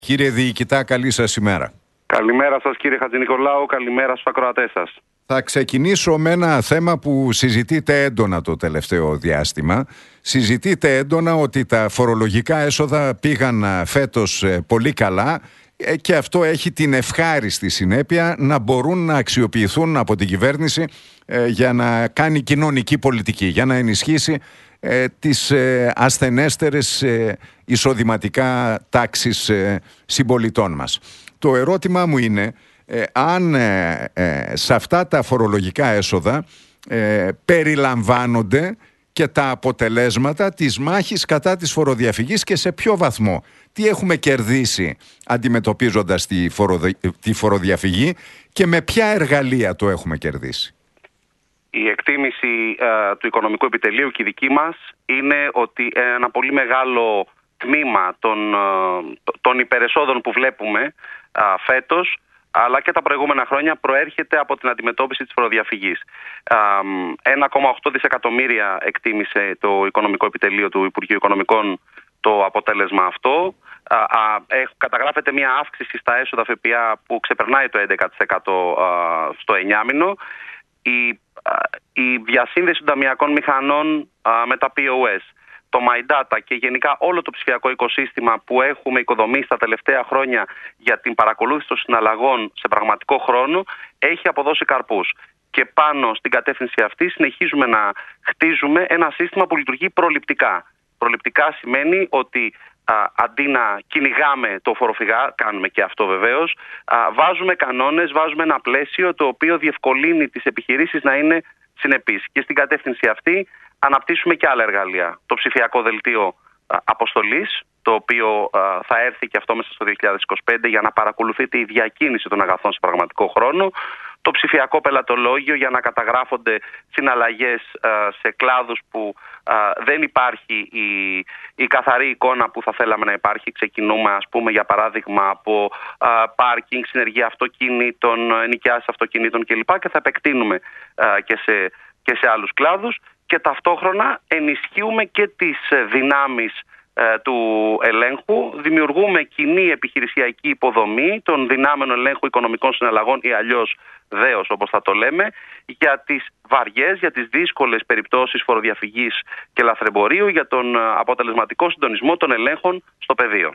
Κύριε Διοικητά, καλή σας ημέρα. Καλημέρα σας κύριε Χατζηνικολάου, καλημέρα στους ακροατές σας. Θα ξεκινήσω με ένα θέμα που συζητείται έντονα το τελευταίο διάστημα. Συζητείται έντονα ότι τα φορολογικά έσοδα πήγαν φέτος πολύ καλά και αυτό έχει την ευχάριστη συνέπεια να μπορούν να αξιοποιηθούν από την κυβέρνηση για να κάνει κοινωνική πολιτική, για να ενισχύσει τις ασθενέστερες εισοδηματικά τάξεις συμπολιτών μας. Το ερώτημα μου είναι αν σε αυτά τα φορολογικά έσοδα περιλαμβάνονται και τα αποτελέσματα της μάχης κατά της φοροδιαφυγής και σε ποιο βαθμό. Τι έχουμε κερδίσει αντιμετωπίζοντας τη φοροδιαφυγή και με ποια εργαλεία το έχουμε κερδίσει. Η εκτίμηση του Οικονομικού Επιτελείου και η δική μας είναι ότι ένα πολύ μεγάλο τμήμα των υπερεσόδων που βλέπουμε φέτος αλλά και τα προηγούμενα χρόνια προέρχεται από την αντιμετώπιση της φοροδιαφυγής. 1,8 δισεκατομμύρια εκτίμησε το Οικονομικό Επιτελείο του Υπουργείου Οικονομικών το αποτέλεσμα αυτό. Καταγράφεται μια αύξηση στα έσοδα ΦΠΑ που ξεπερνάει το 11% στο 9μηνο. Η διασύνδεση των ταμειακών μηχανών με τα POS, το My Data και γενικά όλο το ψηφιακό οικοσύστημα που έχουμε οικοδομήσει τα τελευταία χρόνια για την παρακολούθηση των συναλλαγών σε πραγματικό χρόνο έχει αποδώσει καρπούς. Και πάνω στην κατεύθυνση αυτή συνεχίζουμε να χτίζουμε ένα σύστημα που λειτουργεί προληπτικά. Προληπτικά σημαίνει ότι αντί να κυνηγάμε το φοροφυγά, κάνουμε και αυτό βεβαίως, βάζουμε κανόνες, βάζουμε ένα πλαίσιο το οποίο διευκολύνει τις επιχειρήσεις να είναι συνεπείς. Και στην κατεύθυνση αυτή αναπτύσσουμε και άλλα εργαλεία. Το ψηφιακό δελτίο αποστολής, το οποίο θα έρθει και αυτό μέσα στο 2025 για να παρακολουθείται η διακίνηση των αγαθών σε πραγματικό χρόνο. Το ψηφιακό πελατολόγιο για να καταγράφονται συναλλαγές σε κλάδους που δεν υπάρχει η καθαρή εικόνα που θα θέλαμε να υπάρχει. Ξεκινούμε, ας πούμε, για παράδειγμα, από πάρκινγκ, συνεργεία αυτοκίνητων, ενοικιάσεις αυτοκινήτων κλπ. Και θα επεκτείνουμε και σε άλλους κλάδους. Και ταυτόχρονα ενισχύουμε και τις δυνάμεις του ελέγχου, δημιουργούμε κοινή επιχειρησιακή υποδομή των δυνάμεων ελέγχου οικονομικών συναλλαγών ή αλλιώς ΔΕΟΣ όπως θα το λέμε, για τις βαριές, για τις δύσκολες περιπτώσεις φοροδιαφυγής και λαθρεμπορίου, για τον αποτελεσματικό συντονισμό των ελέγχων στο πεδίο.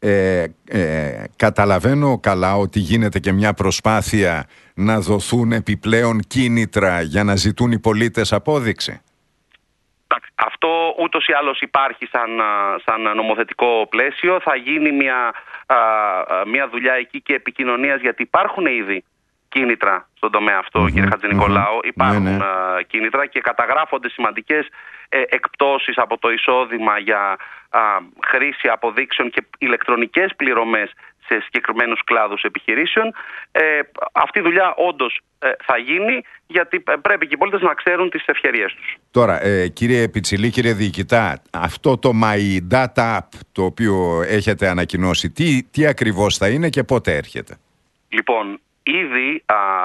Καταλαβαίνω καλά ότι γίνεται και μια προσπάθεια να δοθούν επιπλέον κίνητρα για να ζητούν οι πολίτες απόδειξη. Αυτό ούτως ή άλλως υπάρχει σαν νομοθετικό πλαίσιο. Θα γίνει μια δουλειά εκεί και επικοινωνίας, γιατί υπάρχουν ήδη κίνητρα στον τομέα αυτό, κύριε Χατζηνικολάου. Υπάρχουν κίνητρα και καταγράφονται σημαντικές εκπτώσεις από το εισόδημα για χρήση αποδείξεων και ηλεκτρονικές πληρωμές σε συγκεκριμένους κλάδους επιχειρήσεων. Αυτή η δουλειά όντως θα γίνει, γιατί πρέπει και οι πολίτες να ξέρουν τις ευκαιρίες τους. Τώρα, κύριε Πιτσιλή, κύριε Διοικητά, αυτό το My Data App το οποίο έχετε ανακοινώσει, τι ακριβώς θα είναι και πότε έρχεται? Λοιπόν, ήδη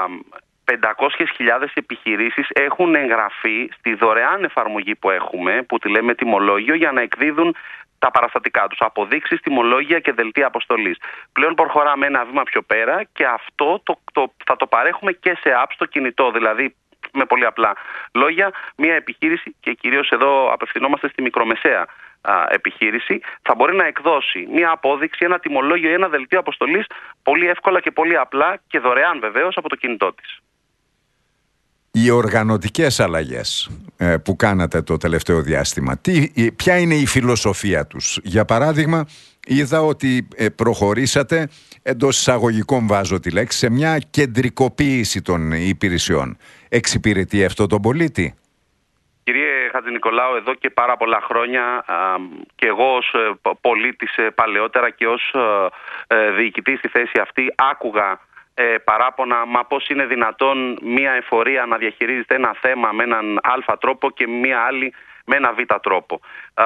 500.000 επιχειρήσεις έχουν εγγραφεί στη δωρεάν εφαρμογή που έχουμε, που τη λέμε τιμολόγιο, για να εκδίδουν τα παραστατικά τους, αποδείξεις, τιμολόγια και δελτία αποστολής. Πλέον προχωράμε ένα βήμα πιο πέρα και αυτό θα το παρέχουμε και σε app στο κινητό. Δηλαδή, με πολύ απλά λόγια, μια επιχείρηση, και κυρίως εδώ απευθυνόμαστε στη μικρομεσαία επιχείρηση, θα μπορεί να εκδώσει μια απόδειξη, ένα τιμολόγιο ή ένα δελτίο αποστολής πολύ εύκολα και πολύ απλά και δωρεάν βεβαίως από το κινητό της. Οι οργανωτικές αλλαγές που κάνατε το τελευταίο διάστημα, ποια είναι η φιλοσοφία τους? Για παράδειγμα, είδα ότι προχωρήσατε, εντός εισαγωγικών βάζω τη λέξη, σε μια κεντρικοποίηση των υπηρεσιών. Εξυπηρετεί αυτό τον πολίτη? Κύριε Χατζηνικολάου, εδώ και πάρα πολλά χρόνια και εγώ ως πολίτης παλαιότερα και ως διοικητής στη θέση αυτή άκουγα παράπονα, μα πώς είναι δυνατόν μια εφορία να διαχειρίζεται ένα θέμα με έναν α τρόπο και μια άλλη με ένα β τρόπο.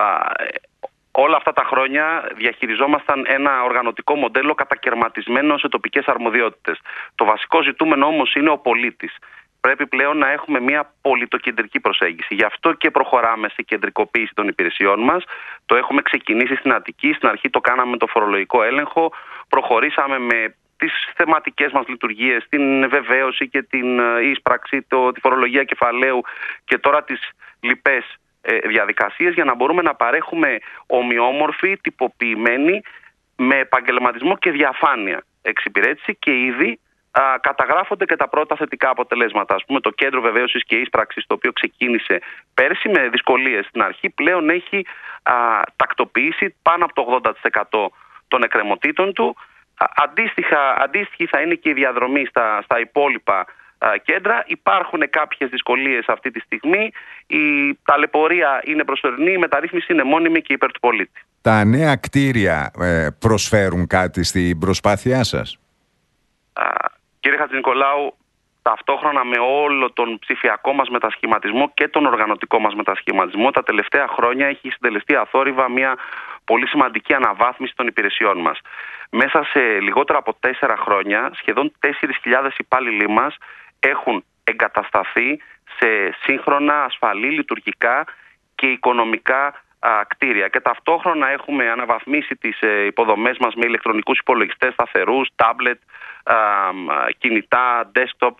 Όλα αυτά τα χρόνια διαχειριζόμασταν ένα οργανωτικό μοντέλο κατακερματισμένο σε τοπικές αρμοδιότητες. Το βασικό ζητούμενο όμως είναι ο πολίτης. Πρέπει πλέον να έχουμε μια πολιτοκεντρική προσέγγιση. Γι' αυτό και προχωράμε σε κεντρικοποίηση των υπηρεσιών μας. Το έχουμε ξεκινήσει στην Αττική. Στην αρχή το κάναμε με το φορολογικό έλεγχο. προχωρήσαμε με τις θεματικές μας λειτουργίες, την βεβαίωση και την ίσπραξη, τη φορολογία κεφαλαίου και τώρα τις λοιπές διαδικασίες, για να μπορούμε να παρέχουμε ομοιόμορφη, τυποποιημένη, με επαγγελματισμό και διαφάνεια εξυπηρέτηση, και ήδη καταγράφονται και τα πρώτα θετικά αποτελέσματα. Ας πούμε, το Κέντρο Βεβαίωσης και Ίσπραξης, το οποίο ξεκίνησε πέρσι με δυσκολίες στην αρχή, πλέον έχει τακτοποιήσει πάνω από το 80% των εκκρεμωτήτων του. Αντίστοιχη θα είναι και η διαδρομή στα υπόλοιπα κέντρα. Υπάρχουν κάποιες δυσκολίες αυτή τη στιγμή. Η ταλαιπωρία είναι προσωρινή, η μεταρρύθμιση είναι μόνιμη και υπέρ του πολίτη. Τα νέα κτίρια προσφέρουν κάτι στην προσπάθειά σας? Κύριε Χατζηνικολάου, ταυτόχρονα με όλο τον ψηφιακό μας μετασχηματισμό και τον οργανωτικό μας μετασχηματισμό, τα τελευταία χρόνια έχει συντελεστεί αθόρυβα μια πολύ σημαντική αναβάθμιση των υπηρεσιών μας. Μέσα σε λιγότερα από 4 χρόνια, σχεδόν 4.000 υπάλληλοι μας έχουν εγκατασταθεί σε σύγχρονα, ασφαλή, λειτουργικά και οικονομικά κτίρια, και ταυτόχρονα έχουμε αναβαθμίσει τις υποδομές μας με ηλεκτρονικούς υπολογιστές σταθερούς, τάμπλετ, κινητά, desktop.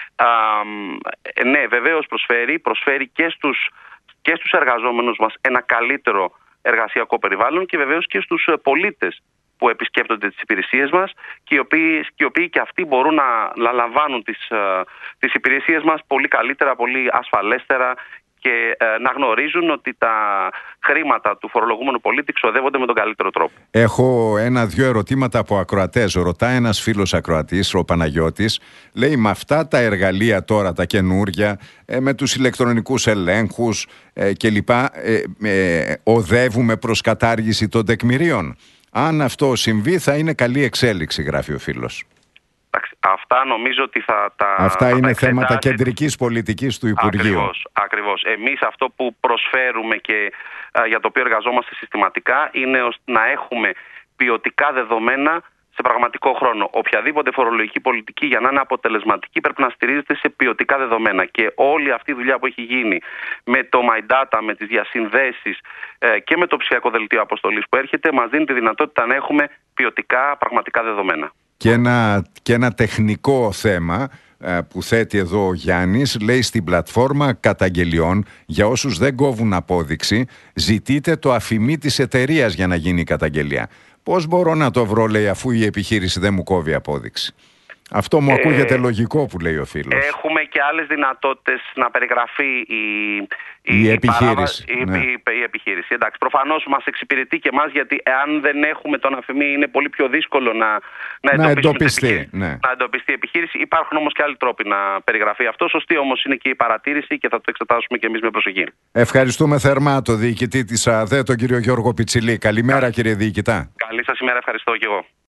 Ναι, βεβαίως προσφέρει και στους εργαζόμενους μας ένα καλύτερο εργασιακό περιβάλλον, και βεβαίως και στους πολίτες που επισκέπτονται τις υπηρεσίες μας, και οι οποίοι και αυτοί μπορούν να λαμβάνουν τις υπηρεσίες μας πολύ καλύτερα, πολύ ασφαλέστερα, και να γνωρίζουν ότι τα χρήματα του φορολογούμενου πολίτη ξοδεύονται με τον καλύτερο τρόπο. Έχω 1-2 ερωτήματα από ακροατές. Ρωτάει ένας φίλος ακροατής, ο Παναγιώτης, λέει, με αυτά τα εργαλεία τώρα, τα καινούρια, με τους ηλεκτρονικούς ελέγχους κλπ, οδεύουμε προς κατάργηση των τεκμηρίων? Αν αυτό συμβεί, θα είναι καλή εξέλιξη, γράφει ο φίλος. Αυτά νομίζω ότι αυτά είναι θέματα κεντρικής πολιτικής του Υπουργείου. Ακριβώς. Εμείς αυτό που προσφέρουμε και για το οποίο εργαζόμαστε συστηματικά είναι να έχουμε ποιοτικά δεδομένα σε πραγματικό χρόνο. Οποιαδήποτε φορολογική πολιτική, για να είναι αποτελεσματική, πρέπει να στηρίζεται σε ποιοτικά δεδομένα. Και όλη αυτή η δουλειά που έχει γίνει με το My Data, με τις διασυνδέσεις και με το ψηφιακό δελτίο αποστολής που έρχεται, μας δίνει τη δυνατότητα να έχουμε ποιοτικά, πραγματικά δεδομένα. Και ένα τεχνικό θέμα που θέτει εδώ ο Γιάννης, λέει, στην πλατφόρμα καταγγελιών, για όσους δεν κόβουν απόδειξη, ζητείτε το αφημί της εταιρείας για να γίνει η καταγγελία. Πώς μπορώ να το βρω, λέει, αφού η επιχείρηση δεν μου κόβει απόδειξη? Αυτό μου ακούγεται λογικό που λέει ο φίλος. Έχουμε και άλλες δυνατότητες να περιγραφεί η επιχείρηση. Η επιχείρηση. Εντάξει, προφανώς μας εξυπηρετεί και εμάς, γιατί εάν δεν έχουμε τον αφημί είναι πολύ πιο δύσκολο να εντοπιστεί η επιχείρηση. Υπάρχουν όμως και άλλοι τρόποι να περιγραφεί αυτό. Σωστή όμως είναι και η παρατήρηση, και θα το εξετάσουμε και εμείς με προσοχή. Ευχαριστούμε θερμά τον διοικητή της ΑΔΕ, τον κύριο Γιώργο Πιτσιλή. Καλημέρα, κύριε διοικητά. Καλή σας ημέρα, ευχαριστώ και εγώ.